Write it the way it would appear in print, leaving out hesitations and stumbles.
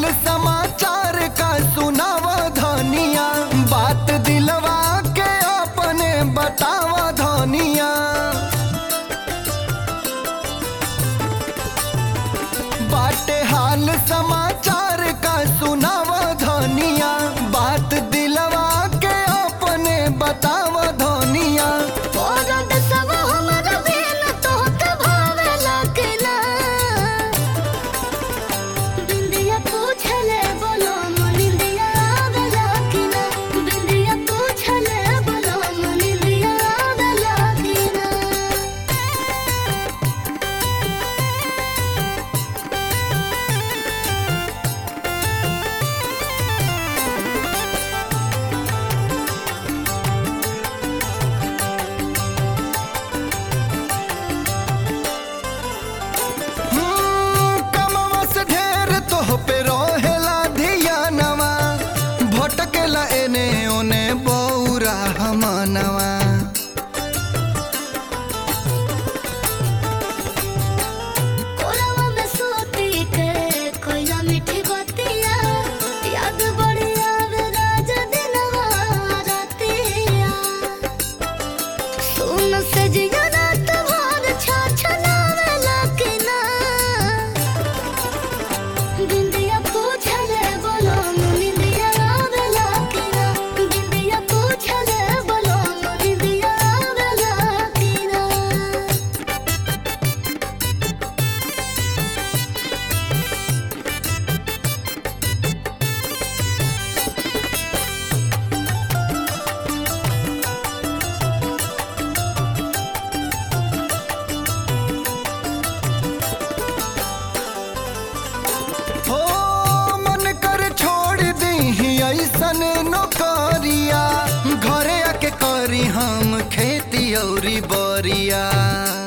समाचार का सुनावा धनिया, बात दिलवा के अपने बतावा धनिया। बाटे हाल समाचार का सुनावा धनिया, बात दिलवा के अपने बतावा धनिया। पे रहेला धियानवा, भटकेला एने ओने बौरा हमनवा। ऐसन नौकरिया घरे आके करी हम खेती औरी बरिया।